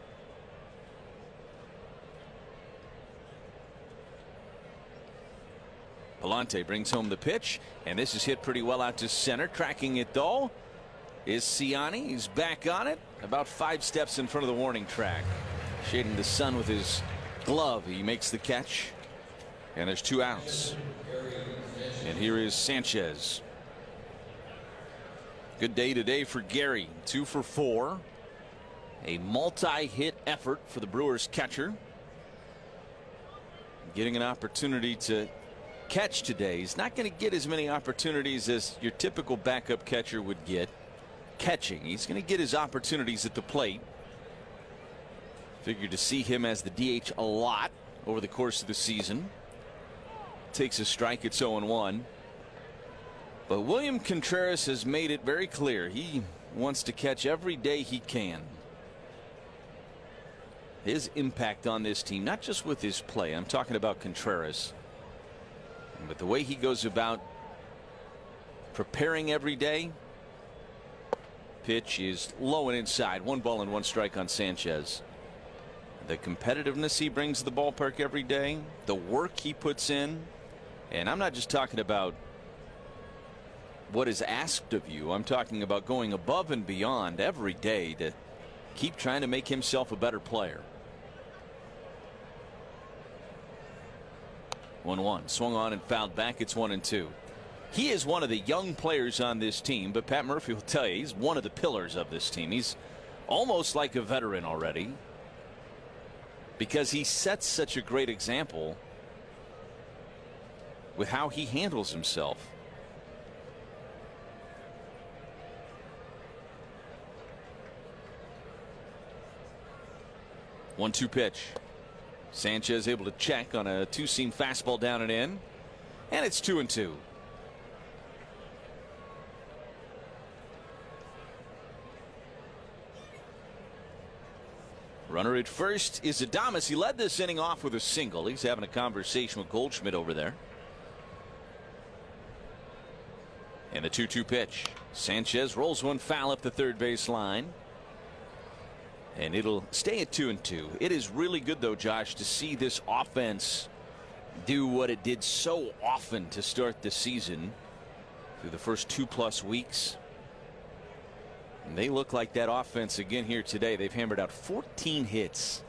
S1: Palante brings home the pitch, and this is hit pretty well out to center. Tracking it though is Ciani. He's back on it, about five steps in front of the warning track. Shading the sun with his glove. He makes the catch, and there's two outs. And here is Sanchez. Good day today for Gary. Two for four. A multi-hit effort for the Brewers catcher. Getting an opportunity to catch today. He's not going to get as many opportunities as your typical backup catcher would get catching. He's going to get his opportunities at the plate. Figured to see him as the D H a lot over the course of the season. Takes a strike. It's oh and one. But William Contreras has made it very clear he wants to catch every day he can. His impact on this team, not just with his play, I'm talking about Contreras, but the way he goes about preparing every day. Pitch is low and inside. One ball and one strike on Sanchez. The competitiveness he brings to the ballpark every day, the work he puts in, and I'm not just talking about what is asked of you. I'm talking about going above and beyond every day to keep trying to make himself a better player. one one. Swung on and fouled back. It's one and two. He is one of the young players on this team, but Pat Murphy will tell you he's one of the pillars of this team. He's almost like a veteran already because he sets such a great example with how he handles himself. one two pitch. Sanchez able to check on a two-seam fastball down and in, and it's two and two. Runner at first is Adames. He led this inning off with a single. He's having a conversation with Goldschmidt over there. And the two two pitch. Sanchez rolls one foul up the third base line. And it'll stay at two and two. It is really good, though, Josh, to see this offense do what it did so often to start the season through the first two plus weeks. And they look like that offense again here today. They've hammered out fourteen hits.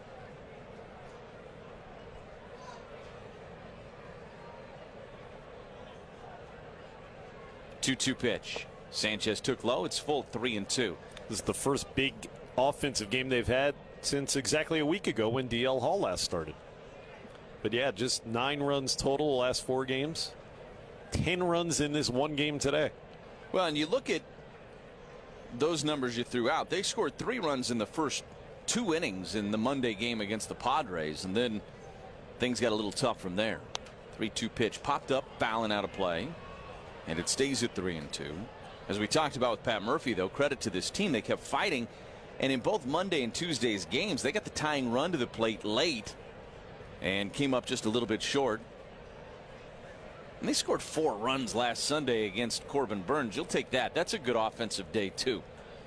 S1: two two pitch. Sanchez took low. It's full three and two.
S17: This is the first big offensive game they've had since exactly a week ago when D L Hall last started. But yeah, just nine runs total the last four games. Ten runs in this one game today.
S1: Well, and you look at those numbers you threw out. They scored three runs in the first two innings in the Monday game against the Padres, and then things got a little tough from there. three two pitch popped up, fouling out of play, and it stays at three and two. As we talked about with Pat Murphy, though, credit to this team. They kept fighting And in both Monday and Tuesday's games, they got the tying run to the plate late and came up just a little bit short. And they scored four runs last Sunday against Corbin Burns. You'll take that. That's a good offensive day, too.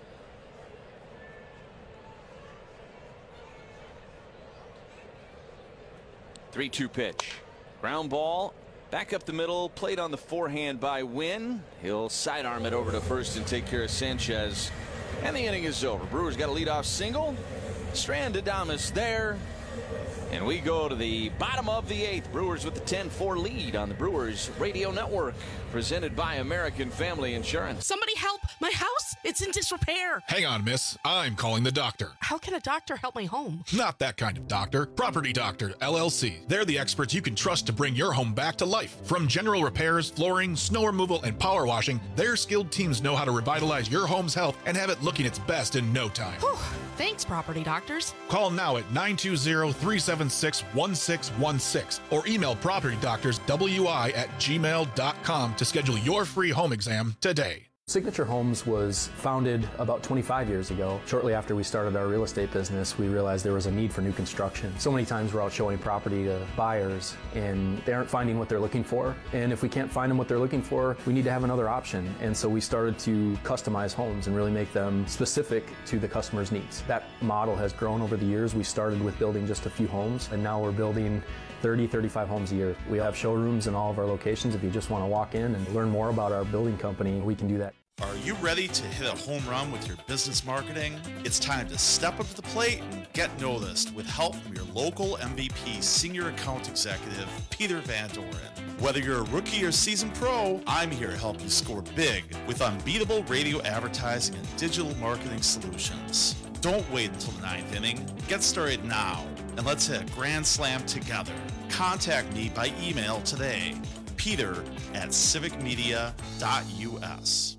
S1: three two pitch. Ground ball. Back up the middle. Played on the forehand by Wynn. He'll sidearm it over to first and take care of Sanchez. And the inning is over. Brewers got a leadoff single. Strand-Adames there. And we go to the bottom of the eighth. Brewers with the ten four lead on the Brewers Radio Network. Presented by American Family Insurance.
S5: Somebody help! My house! It's in disrepair!
S6: Hang on, miss. I'm calling the doctor.
S5: How can a doctor help my home?
S6: Not that kind of doctor. Property Doctor, L L C. They're the experts you can trust to bring your home back to life. From general repairs, flooring, snow removal, and power washing, their skilled teams know how to revitalize your home's health and have it looking its best in no time.
S5: Whew. Thanks, Property Doctors.
S6: Call now at nine two zero, three seven six, one six one six or email Property Doctors W I at gmail dot com to schedule your free home exam today.
S8: Signature Homes was founded about twenty-five years ago. Shortly after we started our real estate business, we realized there was a need for new construction. So many times we're out showing property to buyers and they aren't finding what they're looking for. And if we can't find them what they're looking for, we need to have another option. And so we started to customize homes and really make them specific to the customer's needs. That model has grown over the years. We started with building just a few homes and now we're building thirty, thirty-five homes a year. We have showrooms in all of our locations. If you just want to walk in and learn more about our building company, we can do that.
S12: Are you ready to hit a home run with your business marketing? It's time to step up to the plate and get noticed with help from your local M V P Senior Account Executive, Peter Van Doren. Whether you're a rookie or seasoned pro, I'm here to help you score big with unbeatable radio advertising and digital marketing solutions. Don't wait until the ninth inning. Get started now, and let's hit a grand slam together. Contact me by email today, peter at civic media dot U S.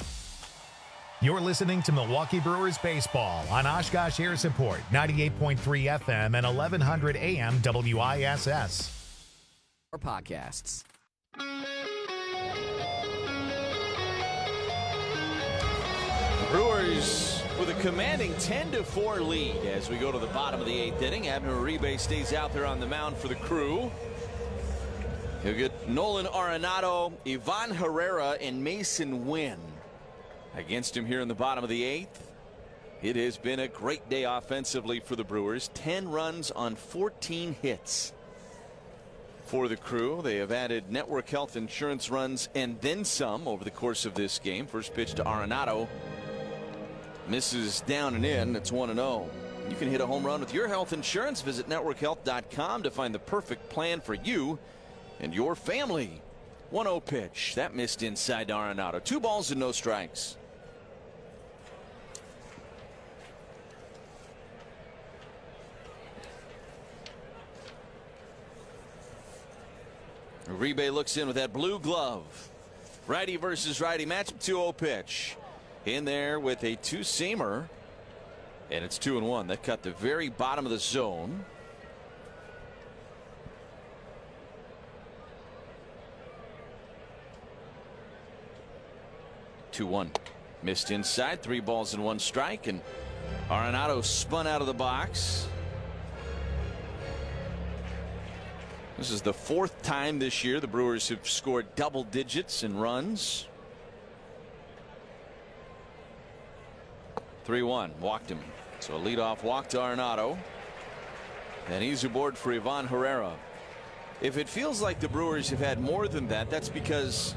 S13: You're listening to Milwaukee Brewers baseball on Oshkosh Air Support, ninety-eight point three F M and eleven hundred A M W I S S.
S14: Our podcasts.
S1: Brewers with a commanding ten to four lead as we go to the bottom of the eighth inning. Abner Uribe stays out there on the mound for the Crew. He'll get Nolan Arenado, Ivan Herrera, and Mason Wynn against him here in the bottom of the eighth. It has been a great day offensively for the Brewers. ten runs on fourteen hits for the Crew. They have added Network Health Insurance runs and then some over the course of this game. First pitch to Arenado. Misses down and in. It's one and oh. You can hit a home run with your health insurance. Visit network health dot com to find the perfect plan for you and your family. one oh pitch. That missed inside to Arenado. Two balls and no strikes. Uribe looks in with that blue glove. Righty versus righty matchup. two oh pitch. In there with a two-seamer. And it's two and one. That cut the very bottom of the zone. two one. Missed inside. Three balls and one strike. And Arenado spun out of the box. This is the fourth time this year the Brewers have scored double digits in runs. three one. Walked him. So a leadoff walk to Arenado. And he's aboard for Ivan Herrera. If it feels like the Brewers have had more than that, that's because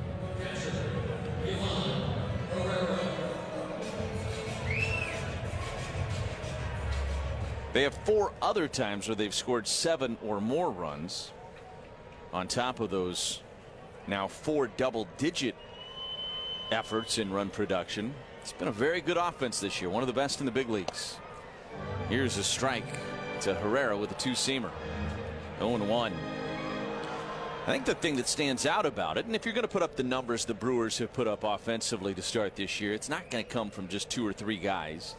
S1: they have four other times where they've scored seven or more runs on top of those now four double-digit efforts in run production. It's been a very good offense this year, one of the best in the big leagues. Here's a strike to Herrera with a two-seamer. oh and one. I think the thing that stands out about it, and if you're going to put up the numbers the Brewers have put up offensively to start this year, it's not going to come from just two or three guys.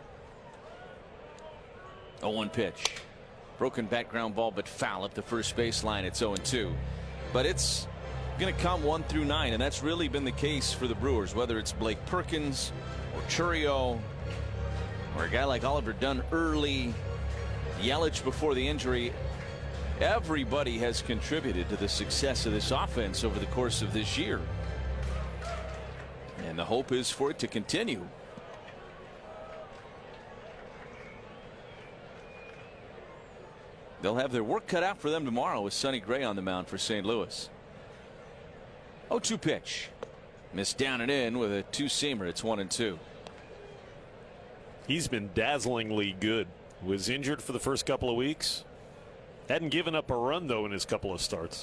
S1: oh one pitch. Broken back ground ball, but foul up the first baseline. It's oh and two. But it's going to come one through nine, and that's really been the case for the Brewers, whether it's Blake Perkins or Chourio Or a guy like Oliver Dunn early, Yelich before the injury. Everybody has contributed to the success of this offense over the course of this year. And the hope is for it to continue. They'll have their work cut out for them tomorrow with Sonny Gray on the mound for Saint Louis. oh two pitch. Missed down and in with a two-seamer. It's one and two.
S17: He's been dazzlingly good. Was injured for the first couple of weeks. Hadn't given up a run, though, in his couple of starts.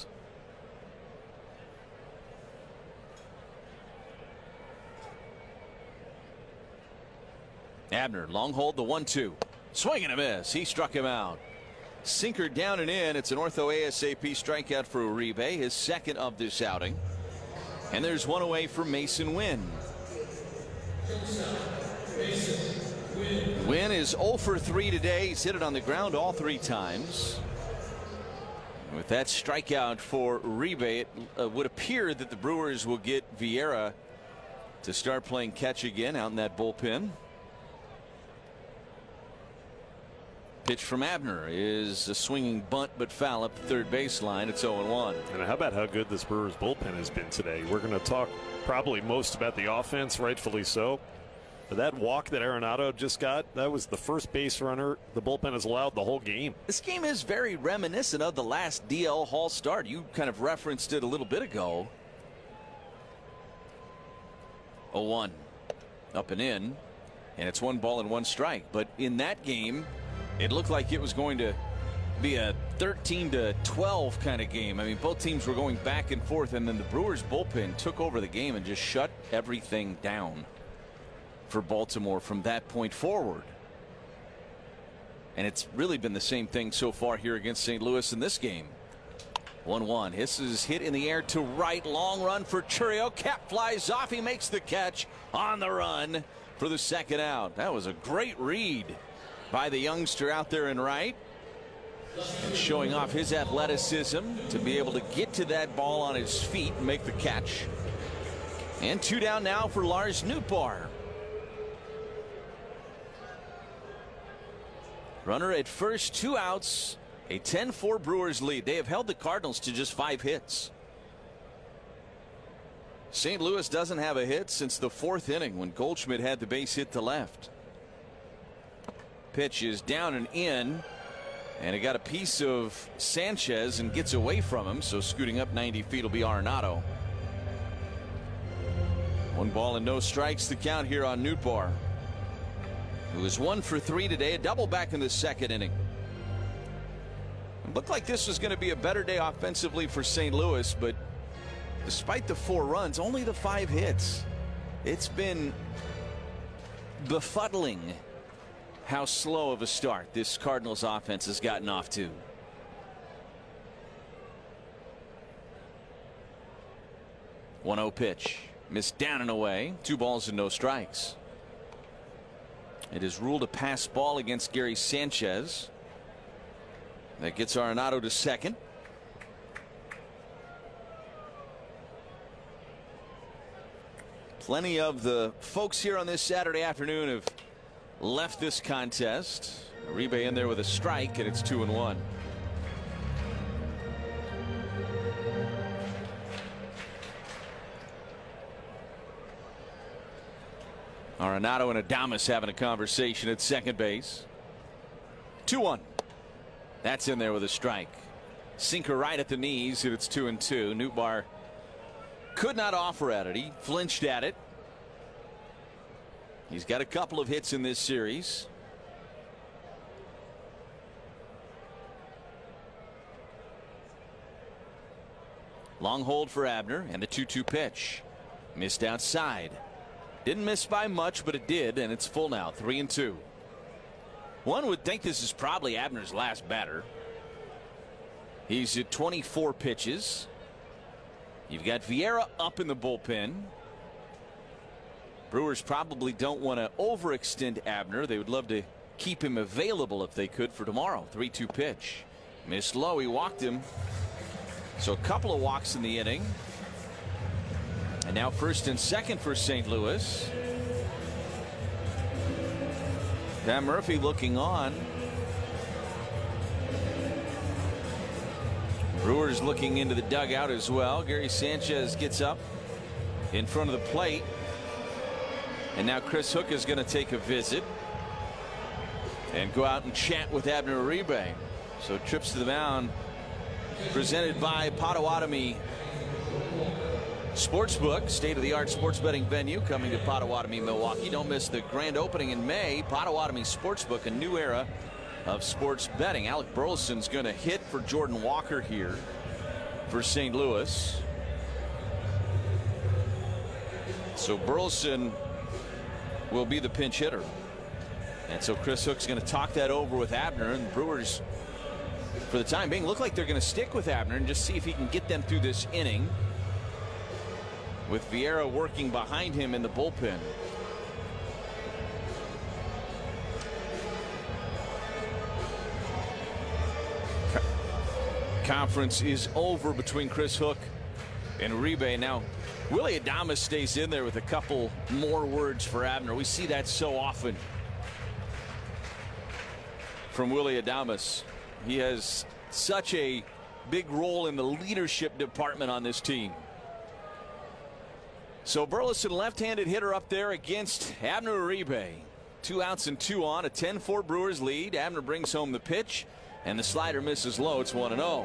S1: Abner, long hold, the one two. Swing and a miss. He struck him out. Sinker down and in. It's an ortho ASAP strikeout for Uribe, his second of this outing. And there's one away for Mason Wynn. Wynn is oh for three today. He's hit it on the ground all three times. With that strikeout for Uribe, it uh, would appear that the Brewers will get Vieira to start playing catch again out in that bullpen. Pitch from Abner is a swinging bunt but foul up the third baseline. It's oh and one.
S17: And how about how good this Brewers bullpen has been today? We're going to talk probably most about the offense, rightfully so. But that walk that Arenado just got, that was the first base runner the bullpen has allowed the whole game.
S1: This game is very reminiscent of the last D L Hall start. You kind of referenced it a little bit ago. oh one. Up and in. And it's one ball and one strike. But in that game, it looked like it was going to be a thirteen to twelve kind of game. I mean, both teams were going back and forth, and then the Brewers bullpen took over the game and just shut everything down for Baltimore from that point forward. And it's really been the same thing so far here against Saint Louis in this game. one one. This is hit in the air to right. Long run for Chourio. Cap flies off. He makes the catch on the run for the second out. That was a great read by the youngster out there in right, and showing off his athleticism to be able to get to that ball on his feet and make the catch. And two down now for Lars Nootbaar. Runner at first, two outs, a ten four Brewers lead. They have held the Cardinals to just five hits. Saint Louis doesn't have a hit since the fourth inning when Goldschmidt had the base hit to left. Pitch is down and in, and it got a piece of Sanchez and gets away from him, so scooting up ninety feet will be Arenado. One ball and no strikes, the count here on Nootbaar, who is one for three today, a double back in the second inning. It looked like this was going to be a better day offensively for Saint Louis, but despite the four runs, only the five hits. It's been befuddling how slow of a start this Cardinals offense has gotten off to. one oh pitch. Missed down and away. Two balls and no strikes. It is ruled a pass ball against Gary Sanchez. That gets Arenado to second. Plenty of the folks here on this Saturday afternoon have left this contest. Uribe in there with a strike, and it's two and one. Arenado and Adames having a conversation at second base. two one. That's in there with a strike. Sinker right at the knees, and it's two and two. Nootbaar could not offer at it. He flinched at it. He's got a couple of hits in this series. Long hold for Abner, and the two two pitch. Missed outside. Didn't miss by much, but it did, and it's full now, three and two. One would think this is probably Abner's last batter. He's at twenty-four pitches. You've got Vieira up in the bullpen. Brewers probably don't want to overextend Abner. They would love to keep him available if they could for tomorrow. three two pitch. Missed low. He walked him. So a couple of walks in the inning. And now first and second for Saint Louis. Pat Murphy looking on. Brewers looking into the dugout as well. Gary Sanchez gets up in front of the plate. And now Chris Hook is going to take a visit and go out and chat with Abner Uribe. So trips to the mound presented by Potawatomi Sportsbook, state-of-the-art sports betting venue coming to Potawatomi, Milwaukee. Don't miss the grand opening in May. Potawatomi Sportsbook, a new era of sports betting. Alec Burleson's going to hit for Jordan Walker here for Saint Louis. So Burleson will be the pinch hitter. And so Chris Hook's going to talk that over with Abner, and the Brewers, for the time being, look like they're going to stick with Abner and just see if he can get them through this inning, with Vieira working behind him in the bullpen. Conference is over between Chris Hook and Uribe. Now Willy Adames stays in there with a couple more words for Abner. We see that so often from Willy Adames. He has such a big role in the leadership department on this team. So Burleson, left-handed hitter up there against Abner Uribe. Two outs and two on, a ten four Brewers lead. Abner brings home the pitch, and the slider misses low. It's one and oh.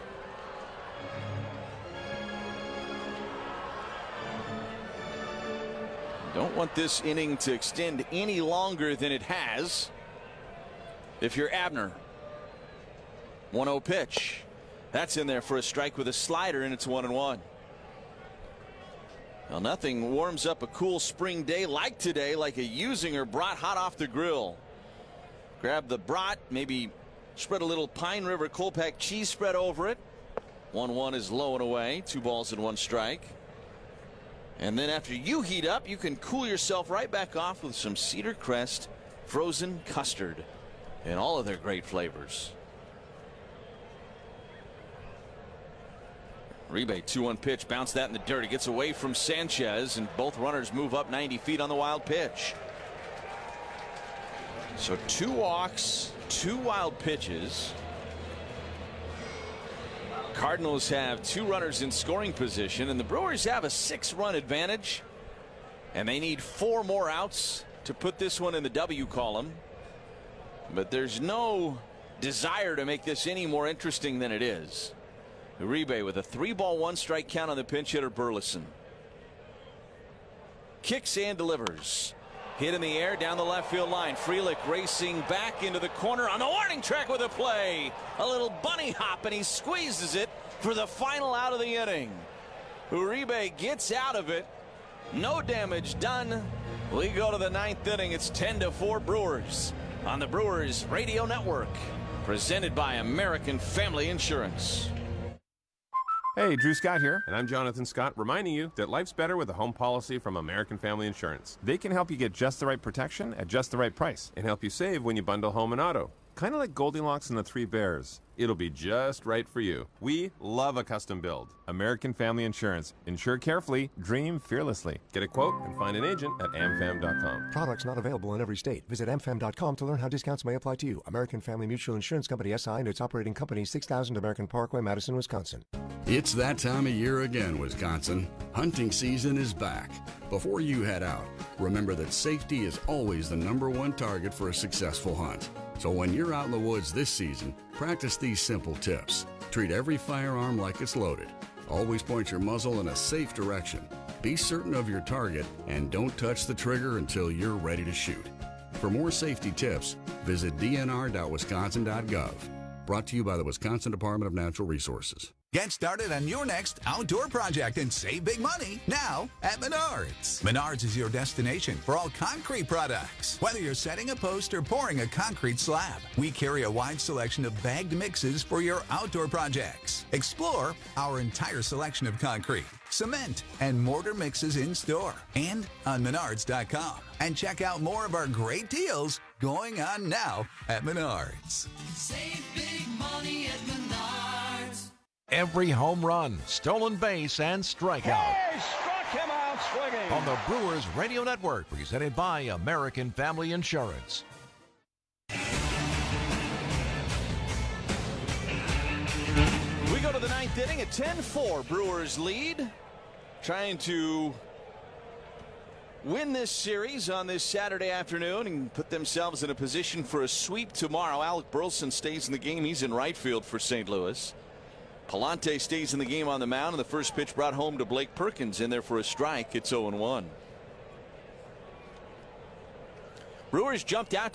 S1: Don't want this inning to extend any longer than it has. If you're Abner, one oh pitch. That's in there for a strike with a slider, and it's one and one. Well, nothing warms up a cool spring day like today, like a Usinger brat hot off the grill. Grab the brat, maybe spread a little Pine River cold pack cheese spread over it. one one is low and away. Two balls and one strike. And then after you heat up, you can cool yourself right back off with some Cedar Crest frozen custard and all of their great flavors. Uribe, two one pitch, bounce that in the dirt. He gets away from Sanchez, and both runners move up ninety feet on the wild pitch. So two walks, two wild pitches. Cardinals have two runners in scoring position, and the Brewers have a six-run advantage, and they need four more outs to put this one in the W column. But there's no desire to make this any more interesting than it is. Uribe with a three ball one strike count on the pinch hitter Burleson. Kicks and delivers. Hit in the air down the left field line. Frelick racing back into the corner on the warning track with a play. A little bunny hop, and he squeezes it for the final out of the inning. Uribe gets out of it. No damage done. We go to the ninth inning. It's ten to four Brewers on the Brewers Radio Network. Presented by American Family Insurance.
S2: Hey, Drew Scott here, and I'm Jonathan Scott, reminding you that life's better with a home policy from American Family Insurance. They can help you get just the right protection at just the right price and help you save when you bundle home and auto. Kind of like Goldilocks and the Three Bears. It'll be just right for you. We love a custom build. American Family Insurance. Insure carefully, dream fearlessly. Get a quote and find an agent at am fam dot com.
S16: Products not available in every state. Visit am fam dot com to learn how discounts may apply to you. American Family Mutual Insurance Company S I and its operating company, six thousand American Parkway, Madison, Wisconsin.
S18: It's that time of year again, Wisconsin. Hunting season is back. Before you head out, remember that safety is always the number one target for a successful hunt. So when you're out in the woods this season, practice these simple tips. Treat every firearm like it's loaded. Always point your muzzle in a safe direction. Be certain of your target and don't touch the trigger until you're ready to shoot. For more safety tips, visit d n r dot wisconsin dot gov. Brought to you by the Wisconsin Department of Natural Resources.
S20: Get started on your next outdoor project and save big money now at Menards. Menards is your destination for all concrete products. Whether you're setting a post or pouring a concrete slab, we carry a wide selection of bagged mixes for your outdoor projects. Explore our entire selection of concrete, cement, and mortar mixes in store and on menards dot com. And check out more of our great deals going on now at Menards.
S21: Save big money at Menards.
S26: Every home run, stolen base, and strikeout.
S22: He struck him out swinging.
S26: On the Brewers Radio Network, presented by American Family Insurance.
S1: go to the ninth inning, a ten four Brewers lead. Trying to win this series on this Saturday afternoon and put themselves in a position for a sweep tomorrow. Alec Burleson stays in the game. He's in right field for Saint Louis. Palante stays in the game on the mound, and the first pitch brought home to Blake Perkins in there for a strike. It's oh and one. Brewers jumped out